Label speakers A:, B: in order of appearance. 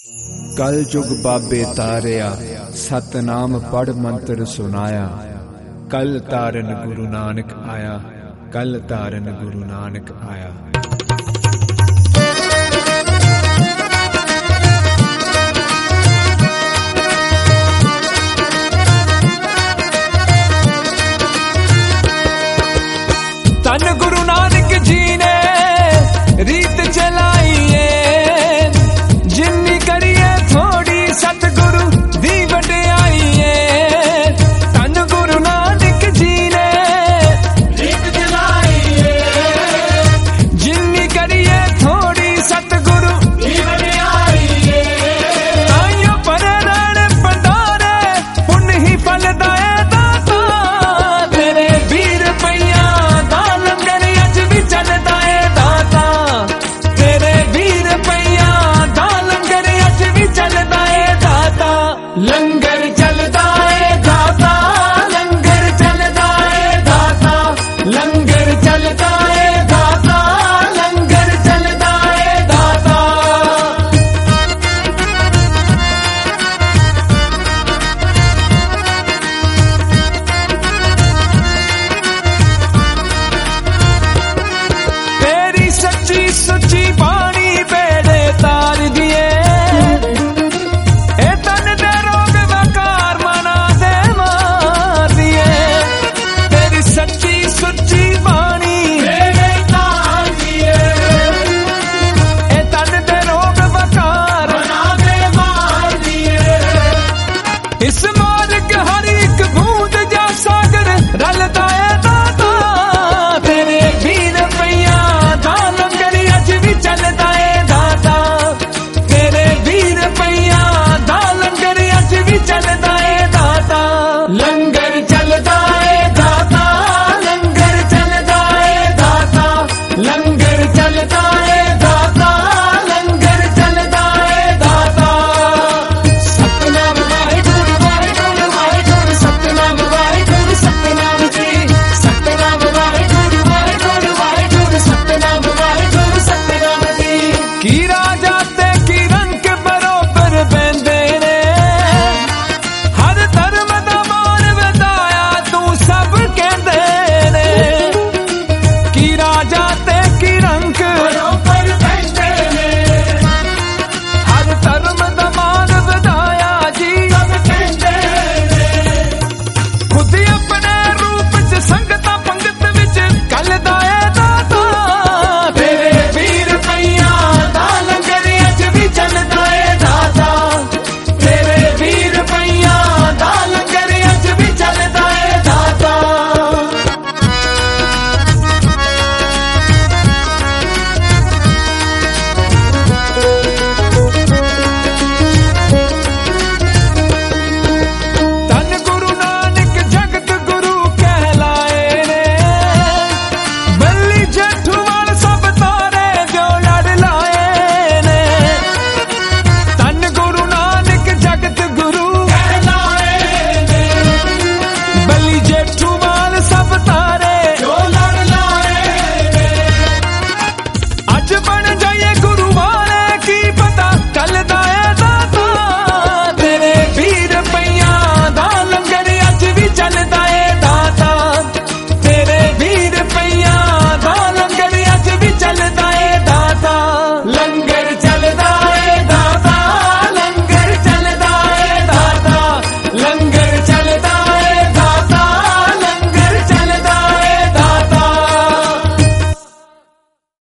A: कल जुग बाबे तारिया सतनाम पढ़ मंत्र सुनाया। कल तारन गुरु नानक आया, कल तारन गुरु नानक आया। तन गुरु नानक जी ने रीत चलाई है, जिन्नी करिए थोड़ी सतगुरु दी वडियाई है। तन गुरु नानक जी ने रीत चलाई है, जिन्नी करिए थोड़ी सतगुरु दी वडियाई है। ताइयों पर रहण भंडारे पुण्य ही फलदा है दाता, तेरे वीर पईया दा लंगर अज भी चलदा है दाता, तेरे वीर पईया दा लंगर अज भी चलदा है दाता। लंगर चलदा है दाता, लंगर चलदा है दाता, लंगर चलदा है दाता, लंगर चलदा है दाता। तेरी सच्ची सुच्ची बाणी बेड़े तार दिए, ए तन दे रोग वकार मना दे मार दिए। तेरी सच्ची सुच्ची बाणी बेड़े तार दिए, ए तन दे रोग वकार मना दे मार दिए। इस मार्ग हर एक बूंद जा सागर रलदा है दाता, तेरे वीर पईया दा लंगर अज भी चलदा है दाता, तेरे वीर पईया दा लंगर अज भी चलदा है दाता। लंगर चलदा है दाता, लंगर चलदा है दाता, लंगर चलदा है दाता, लंगर चलदा है दाता। सतनाम वाहिगुरु वाहिगुरु वाहिगुरु, सतनाम वाहिगुरु सतनाम जी, सतनाम वाहिगुरु वाहिगुरु वाहिगुरु, सतनाम वाहिगुरु सतनाम जी। की राजा ते की रंग बरोबर बहंदे ने, हर धर्म दा मान वधाया तू सब कहंदे ने। की राजा ते की रंग बरोबर बहंदे ने, हर धर्म दा मान वधाया जी सब कहंदे ने। खुद अपने रूप च संगत पंगत विच कलदा है दाता, तेरे वीर पईया दा लंगर अज भी चलदा है दाता, तेरे वीर पईया दा लंगर अज भी चलदा है दाता। तन गुरु नानक जगत गुरु कहलाए ने, बल्ली जेठू वाल सब तारे जो लड़ लाए ने। तन गुरु नानक जगत गुरु कहलाए ने, बल्ली जेठू वाल सब तारे जो लड़ लाए ने। अज बन जाइए गुरु वाले की पता कल दा